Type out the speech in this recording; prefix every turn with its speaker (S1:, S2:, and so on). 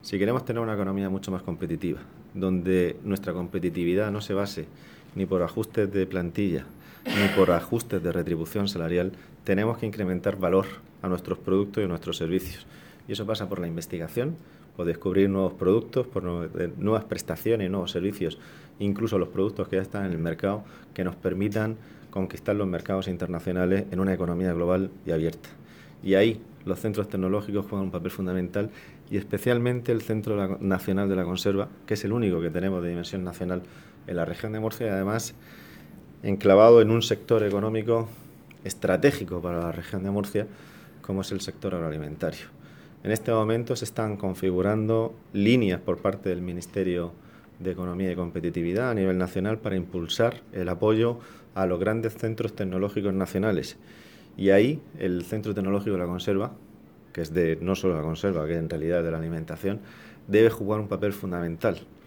S1: Si queremos tener una economía mucho más competitiva, donde nuestra competitividad no se base ni por ajustes de plantilla, ni por ajustes de retribución salarial, tenemos que incrementar valor a nuestros productos y a nuestros servicios. Y eso pasa por la investigación, por descubrir nuevos productos, por nuevas prestaciones, nuevos servicios, incluso los productos que ya están en el mercado, que nos permitan conquistar los mercados internacionales en una economía global y abierta. Y ahí los centros tecnológicos juegan un papel fundamental, y especialmente el Centro Nacional de la Conserva, que es el único que tenemos de dimensión nacional en la región de Murcia, y además enclavado en un sector económico estratégico para la región de Murcia, como es el sector agroalimentario. En este momento se están configurando líneas por parte del Ministerio de Economía y Competitividad a nivel nacional para impulsar el apoyo a los grandes centros tecnológicos nacionales. Y ahí el Centro Tecnológico de la Conserva, que es de no solo la conserva, que en realidad es de la alimentación, debe jugar un papel fundamental.